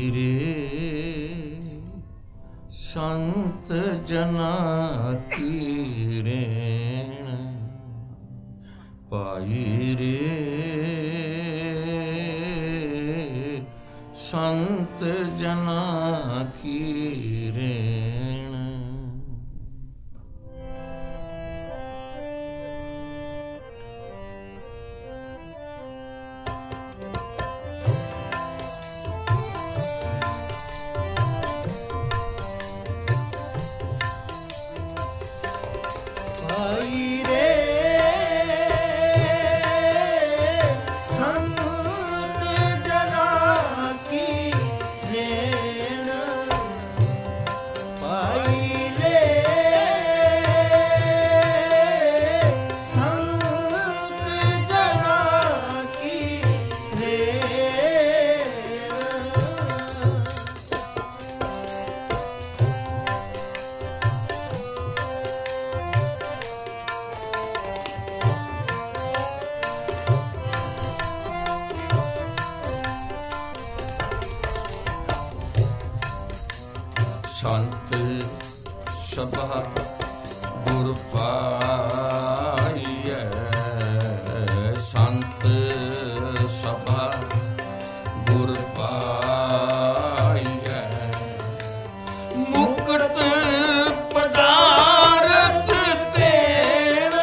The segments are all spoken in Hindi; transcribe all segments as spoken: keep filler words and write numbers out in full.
रे संत जना की रेण पाई रे संत जना की रेण। पाई रे संत जना की रेण पाई रे संत जना की रेण। संत सभा गुर पाइयै संत सभा गुर पाइयै मुक्त पदारथ तेण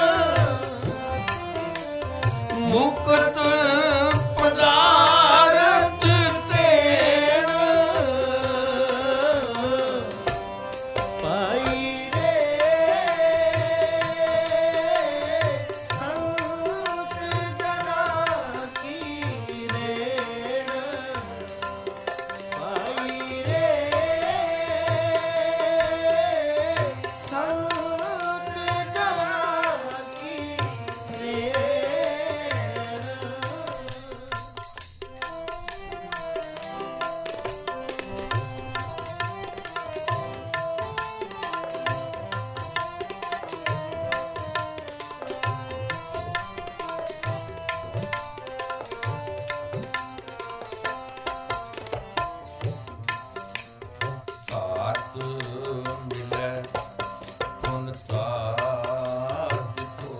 मुक्त पदारथ तेण पाई रे संत जना की रेण पाई रे संत जना की रेण। तात मिलै पुन तात को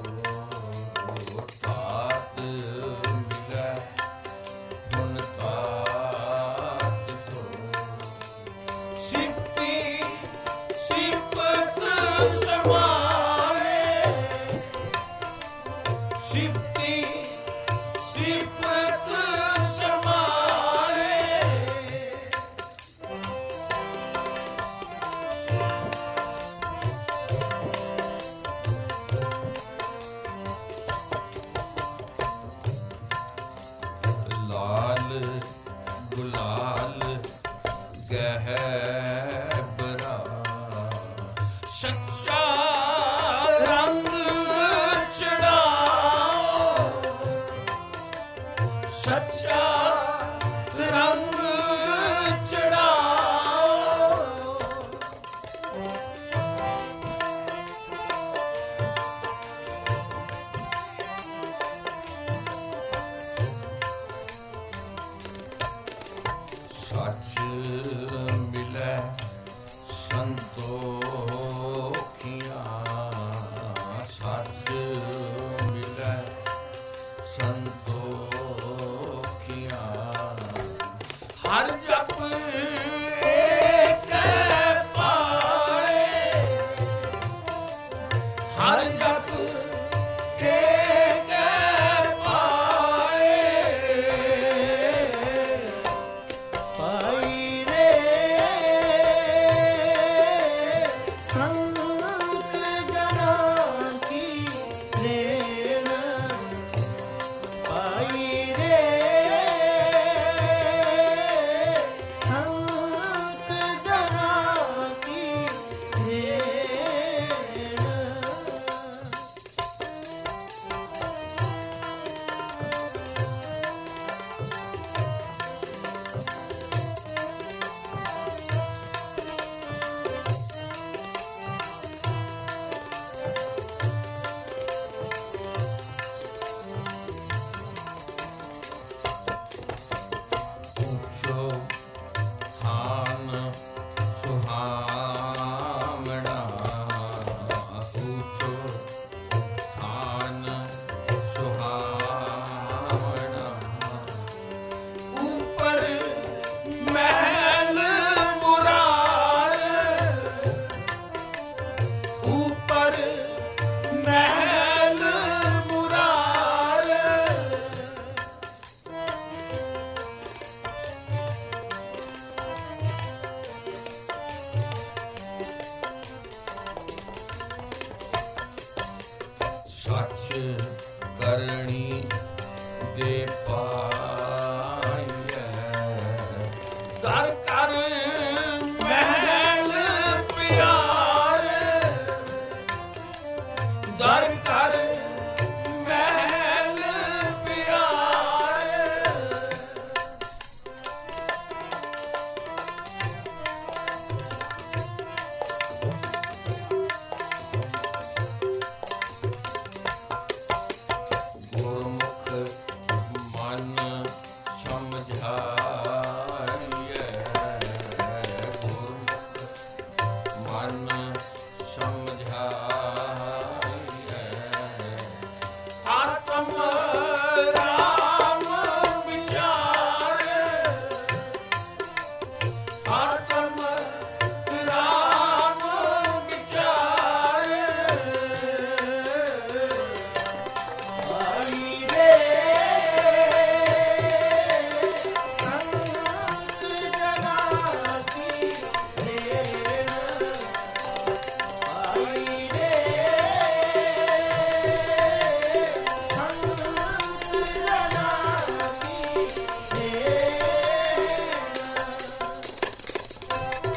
तात मिलै पुन तात को सिद्धि सिपत समाए सिद्धि सिपत समाए लाल गुलाल गहबरा सच्चा रंग चढ़ाओ सच्चा रंग चढ़ाओ। सच मिलै संतोखियाँ सच मिलै संतोखियाँ हर जप एक पाए हर जप एक पाए पाई रे संत जना की रेण पाई रे संत जना की रेण। सच करणी दे पाइए दर कर महल प्यार दर कर महल प्यार गुरमुख मन समझाइए गुरमुख मन समझाइए आत्म राम विचार आत्म राम विचार आई रे संत जना की प्रेम आई रे संत जना की प्रेम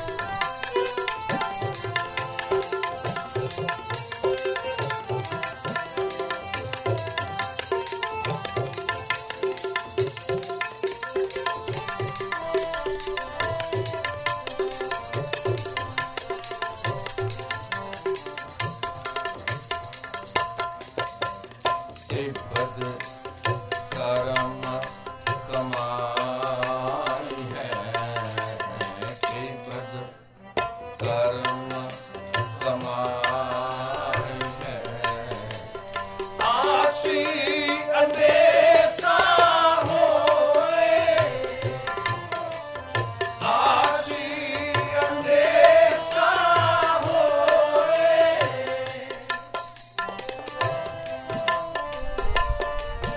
पद कर्म कमाई है के पद कर्म कमाई है आशी अंदेशा होए आशी अंदेशा होए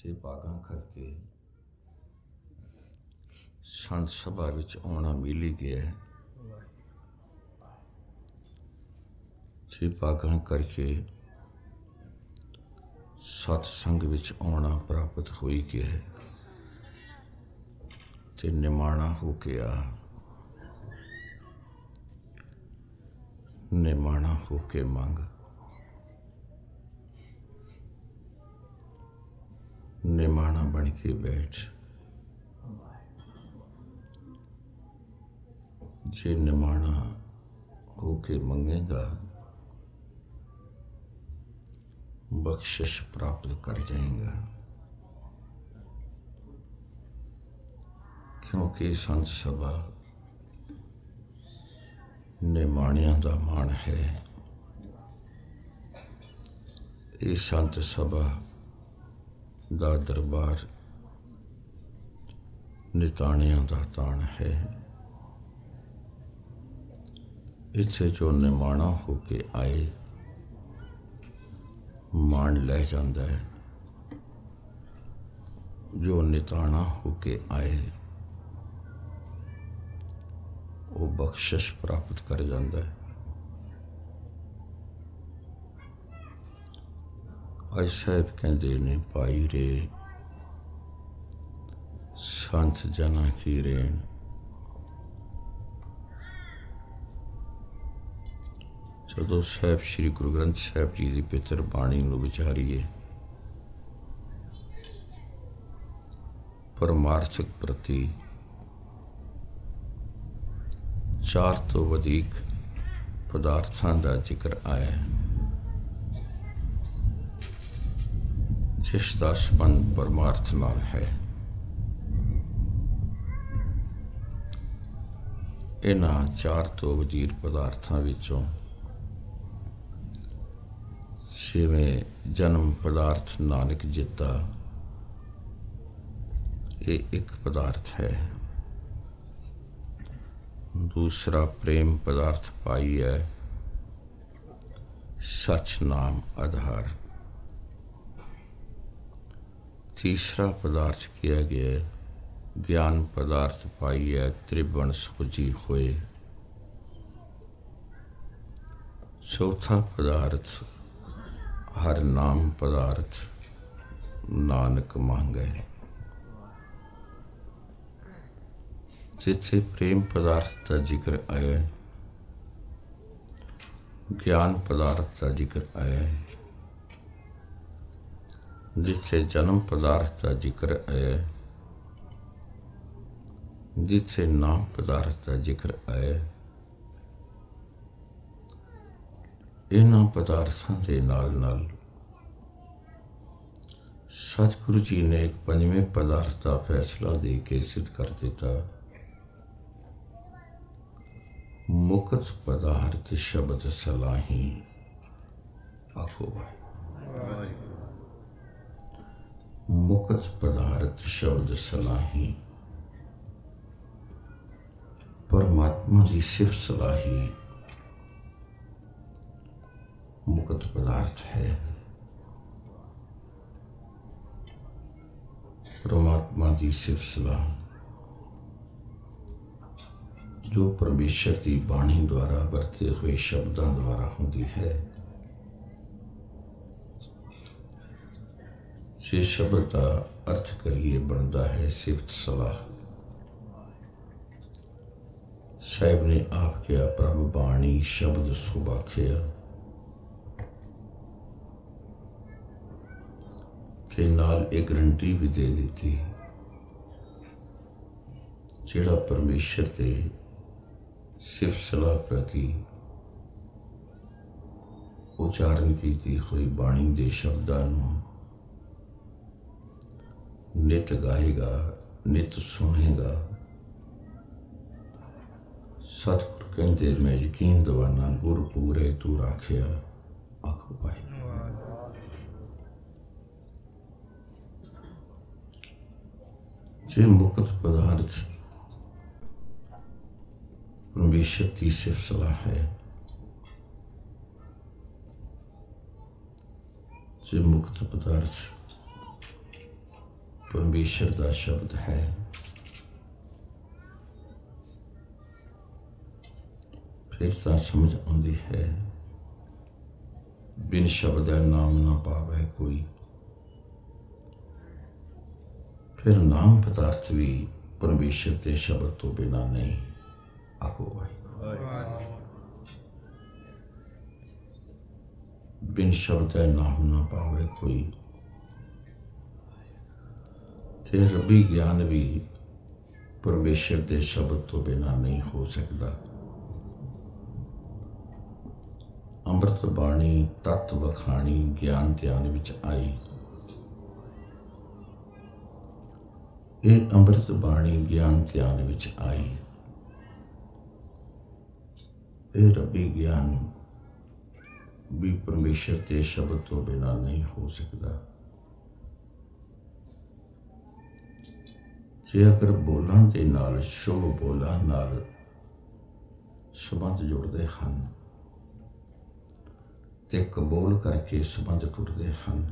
जे भागां करके संत सभा विच आउणा मिल ही गया है, जे भागां करके सत्संग विच आउणा प्राप्त हो ही गया है, ते निमाणा हो के आ, निमाणा हो के मंग, निमाणा बन के बैठ। जे निमाणा हो के मंगेगा बख्शिश प्राप्त कर जाएगा, क्योंकि संत सभा निमाणियां दा मान है। ये संत सभा दा दरबार निताणियां दा ताण है। इत्थे जो निमाणा हो के आए मान ले जाता है, जो निताणा हो के आए वो बख्शिश प्राप्त कर जाता है। आई साहब कहते ने पाई रे संत जना की रेण, जदों साहब श्री गुरु ग्रंथ साहब जी की पितर बाणी नूं विचारीए, परमार्थक प्रति चार तो वधिक पदार्थां दा जिक्र आया है, जिसका संबंध परमार्थ नाल है। इन्हां चार तो वधीक पदार्थां विचों जिवें जन्म पदार्थ नानक जिता, ये एक पदार्थ है। दूसरा प्रेम पदार्थ पाई है, सच नाम आधार। तीसरा पदार्थ किया गया ज्ञान पदार्थ पाई है, त्रिभुवन सोझी होए। चौथा पदार्थ हर नाम पदार्थ नानक मांगे। जिथे प्रेम पदार्थ का जिक्र आया, ज्ञान पदार्थ का जिक्र आया, जिथे जन्म पदार्थ का जिक्र आया, जिथे नाम पदार्थ का जिक्र आया, इन्हां पदार्थों के नाल नाल सतगुरु जी ने एक पंजवें पदार्थ का फैसला दे के सिद्ध कर दिता। मुकत पदार्थ शब्द सलाही। आखो भाई, मुकत पदार्थ शब्द सलाही, परमात्मा की सिर्फ सलाही मुकत पदार्थ है। परमात्मा की सिर्फ सलाह जो परमेश्वर की बाणी द्वारा वरते हुए शब्दों द्वारा होती है। जे शब्द का अर्थ करिए बनता है सिर्फ सलाह। साहब ने आप क्या प्रभ बाणी शब्द सुबाख्या, ते नाल एक गारंटी भी दे दी, जेड़ा परमेश्वर ते सिर्फ सलाह प्रति उच्चारण की हुई बाणी दे शब्दां नूं नित गाएगा, नित सुनेगा। सतगुर कहते मैं यकीन दवाना गुर पूरे तू राखिया। आखो भाई, जे मुकत पदार्थ परमेश्वर की सिर्फ सलाह है, जे मुक्त पदार्थ परमेश्वर का शब्द है। फिर तो समझ आती है, बिन शब्द नाम ना पावे कोई। फिर नाम पदार्थ भी परमेश्वर के शब्द तो बिना नहीं। आखो भाई, बिन शब्द नाम ना पावे कोई। ते रबी ज्ञान भी परमेश्वर के शब्द तो बिना नहीं हो सकता। अमृत बाणी तत्व वखाणी ज्ञान ध्यान विच आई। ये अमृत बाणी ज्ञान ध्यान विच आई। ये रबी ज्ञान भी परमेश्वर के शब्द तो बिना नहीं हो सकता। जे अगर बोलां दे नाल शुभ बोलां नाल संबंध जुड़ते हैं ते कबूल करके संबंध टुटते हैं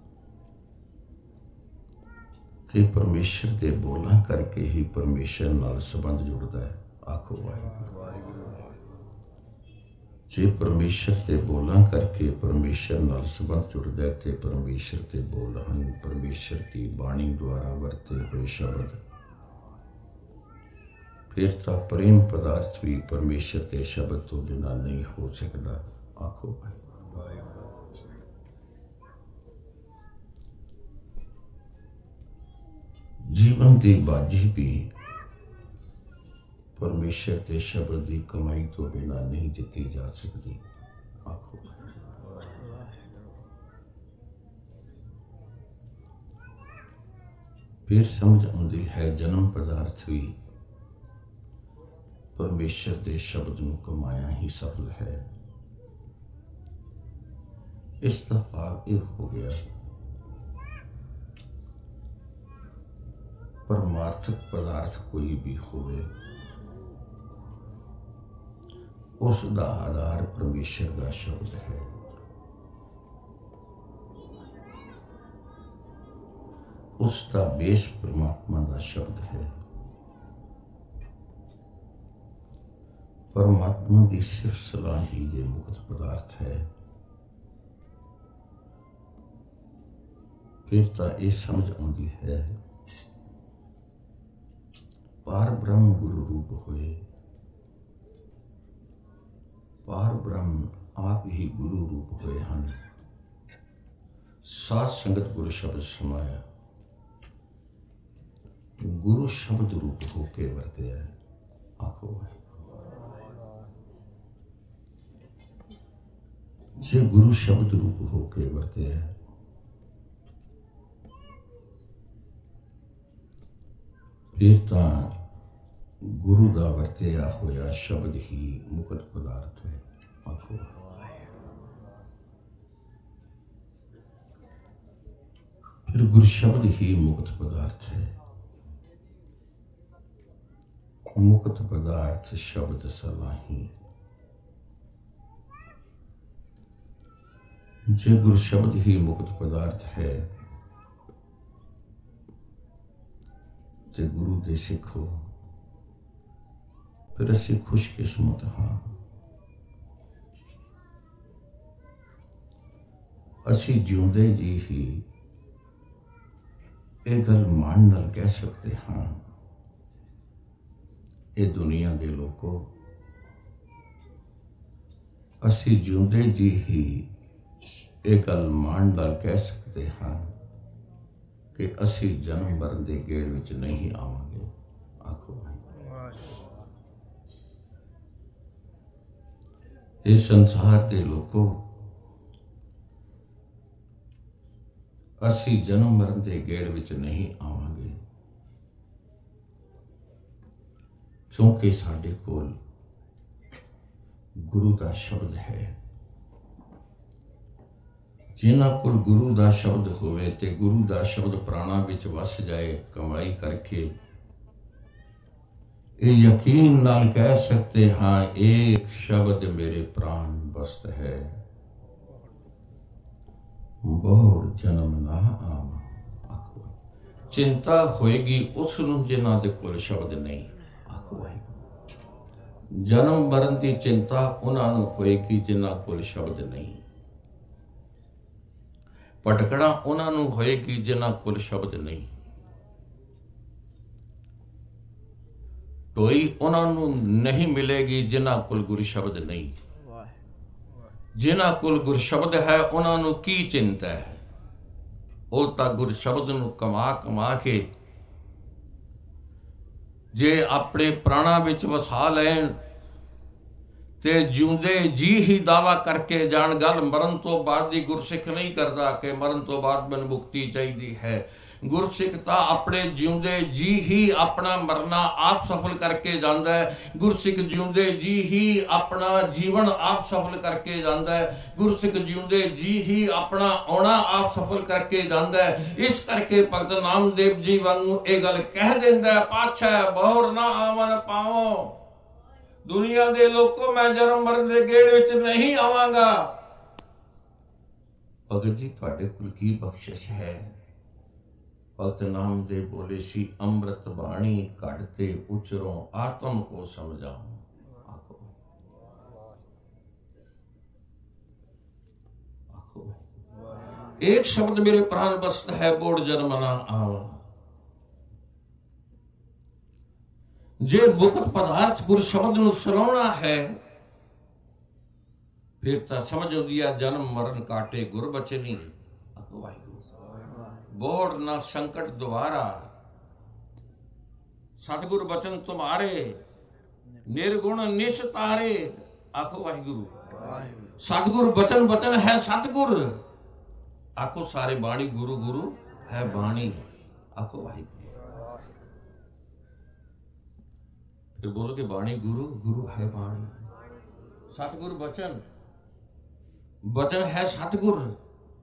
ते परमेश्वर के बोलां करके ही परमेश्वर नाल संबंध जुड़ता है। आखो वाहिगुरू। जे परमेश्वर के बोलां करके परमेश्वर नाल संबंध जुड़ता है ते परमेश्वर के बोल हैं परमेश्वर की बाणी द्वारा वरते हुए शब्द। फिर तो प्रेम पदार्थ भी परमेश्वर के शब्द तो बिना नहीं हो सकता। आखो भाई, जीवन की बाजी भी परमेश्वर के शब्द की कमाई तो बिना नहीं जीती जा सकती। आखो फिर समझ आती है, जन्म पदार्थ भी परमेश्वर के शब्द को कमाया ही सफल है। इसका भाव यह हो गया, परमार्थक पदार्थ कोई भी होवे उसका आधार परमेश्वर का शब्द है। उसका बेस परमात्मा का शब्द है। परमात्मा की सिर्फ सलाह ही ये मुक्त पदार्थ है। फिर तो ये समझ आती है, पार ब्रह्म गुरु रूप होए। पार ब्रह्म आप ही गुरु रूप होए हैं। सात संगत गुरु शब्द समाया, गुरु शब्द रूप होके वरते है। आखो भाई, जे गुरु शब्द रूप होके वरते है फिर तो गुरु का वरतिया होया शब्द ही मुक्त पदार्थ है। आखो फिर गुरु शब्द ही मुक्त पदार्थ है। मुक्त पदार्थ शब्द सलाही। जे गुरु शब्द ही मुक्त पदार्थ है ते गुरु दे सिखो। फिर असी खुशकिस्मत हाँ, असी जिउंदे जी ही ये गल मान नाल कह सकते हाँ, ये दुनिया के लोगों असी जिउंदे जी ही ये गल मान नाल कह सकते हाँ कि असी जन्म मरण के गेड़ विच नहीं आवांगे। आखो भाई, इस संसार के लोगों असी जन्म मरण के गेड़ विच नहीं आवांगे क्योंकि साडे कोल गुरु का शब्द है। जिन्हां कोल गुरु का शब्द होवे ते गुरु का शब्द प्राणा विच वस जाए, कमाई करके ये यकीन नाल कह सकते हाँ, एक शब्द मेरे प्राण बस्त है, बहुर जन्म ना आवा। ਚਿੰਤਾ ਹੋਏਗੀ ਉਸ ਨੂੰ ਜਿਨ੍ਹਾਂ ਦੇ ਕੋਲ ਸ਼ਬਦ ਨਹੀਂ। ਆਖੋ ਵਾਹਿਗੁਰੂ। ਜਨਮ ਮਰਨ ਦੀ ਚਿੰਤਾ ਉਹਨਾਂ ਨੂੰ ਹੋਏਗੀ ਜਿਨ੍ਹਾਂ ਕੋਲ ਸ਼ਬਦ ਨਹੀਂ। ਭਟਕਣਾ ਉਹਨਾਂ ਨੂੰ ਹੋਏਗੀ ਜਿਨ੍ਹਾਂ ਕੋਲ ਸ਼ਬਦ ਨਹੀਂ। ਢੋਈ ਉਹਨਾਂ ਨੂੰ ਨਹੀਂ ਮਿਲੇਗੀ ਜਿਨ੍ਹਾਂ ਕੋਲ ਗੁਰ ਸ਼ਬਦ ਨਹੀਂ। ਜਿਨ੍ਹਾਂ ਕੋਲ ਗੁਰ ਸ਼ਬਦ ਹੈ ਉਹਨਾਂ ਨੂੰ ਕੀ ਚਿੰਤਾ ਹੈ? ਉਹ ਤਾਂ ਗੁਰ ਸ਼ਬਦ ਨੂੰ ਕਮਾ ਕਮਾ ਕੇ ਜੇ ਆਪਣੇ ਪ੍ਰਾਣਾਂ ਵਿੱਚ ਵਸਾ ਲੈਣ ਤੇ ਜਿਉਂਦੇ ਜੀ ਹੀ ਦਾਵਾ ਕਰਕੇ ਜਾਣ। ਗੱਲ ਮਰਨ ਤੋਂ ਬਾਅਦ ਦੀ ਗੁਰਸਿੱਖ ਨਹੀਂ ਕਰਦਾ ਕਿ ਮਰਨ ਤੋਂ ਬਾਅਦ ਮੈਨੂੰ ਮੁਕਤੀ ਚਾਹੀਦੀ ਹੈ। ਗੁਰਸਿੱਖ ਤਾਂ ਆਪਣੇ ਜਿਉਂਦੇ ਜੀ ਹੀ ਆਪਣਾ ਮਰਨਾ ਆਪ ਸਫਲ ਕਰਕੇ ਜਾਂਦਾ ਹੈ। ਗੁਰਸਿੱਖ ਜਿਉਂਦੇ ਜੀ ਹੀ ਆਪਣਾ ਜੀਵਨ ਆਪ ਸਫਲ ਕਰਕੇ ਜਾਂਦਾ ਹੈ। ਗੁਰਸਿੱਖ ਜਿਉਂਦੇ ਜੀ ਹੀ ਆਪਣਾ ਆਉਣਾ ਆਪ ਸਫਲ ਕਰਕੇ ਜਾਂਦਾ ਹੈ। ਇਸ ਕਰਕੇ ਭਗਤ ਨਾਮਦੇਵ ਜੀ ਵਾਂਗੂ ਇਹ ਗੱਲ ਕਹਿ ਦਿੰਦਾ, ਪਾਛੈ ਬਹੁਰ ਨਾ ਆਵਨ ਪਾਵੋ। ਦੁਨੀਆ ਦੇ ਲੋਕੋ ਮੈਂ ਜਨਮ ਮਰਨ ਦੇ ਗੇੜ ਵਿੱਚ ਨਹੀਂ ਆਵਾਂਗਾ। ਭਗਤ ਜੀ ਤੁਹਾਡੇ ਕੋਲ ਕੀ ਬਖਸ਼ਿਸ਼ ਹੈ? ਭਗਤ ਨਾਮਦੇਵ ਬੋਲੇ ਸੀ, ਅੰਮ੍ਰਿਤ ਬਾਣੀ ਘੜ ਤੇ ਉਚਰੋਂ ਆਤਮ ਕੋ ਸਮਝਾਉ। ਆਖੋ ਆਖੋ एक शब्द मेरे प्राण बसत है, बोड़ जन्म ना आवा। जे मुक्त पदार्थ गुर शब्द ਨੂੰ ਸੁਣਾਉਣਾ ਹੈ ਫਿਰ ਤਾਂ ਸਮਝ ਆਉਂਦੀ ਆ ਜਨਮ ਮਰਨ ਕਾਟੇ ਗੁਰ ਬਚਨੀ। ਆਖੋ ਵਾਹਿਗੁਰੂ। ਬੋੜ ਨਾ ਸੰਕਟ ਦੁਆਰਾ, ਸਤਿਗੁਰ ਬਚਨ ਤੁਮਾਰੇ, ਨਿਰਗੁਣ ਨਿਸ਼ਤਾਰੇ। ਆਖੋ ਵਾਹਿਗੁਰੂ। ਸਤਿਗੁਰ ਬਚਨ ਬਚਨ ਹੈ ਸਤਿਗੁਰ। ਆਖੋ ਸਾਰੇ ਬਾਣੀ ਗੁਰੂ ਗੁਰੂ ਹੈ ਬਾਣੀ। ਆਖੋ ਵਾਹਿਗੁਰੂ। ਫਿਰ ਬੋਲ ਕੇ ਬਾਣੀ ਗੁਰੂ ਗੁਰੂ ਹੈ ਬਾਣੀ। ਸਤਿਗੁਰ ਬਚਨ ਬਚਨ ਹੈ ਸਤਿਗੁਰ।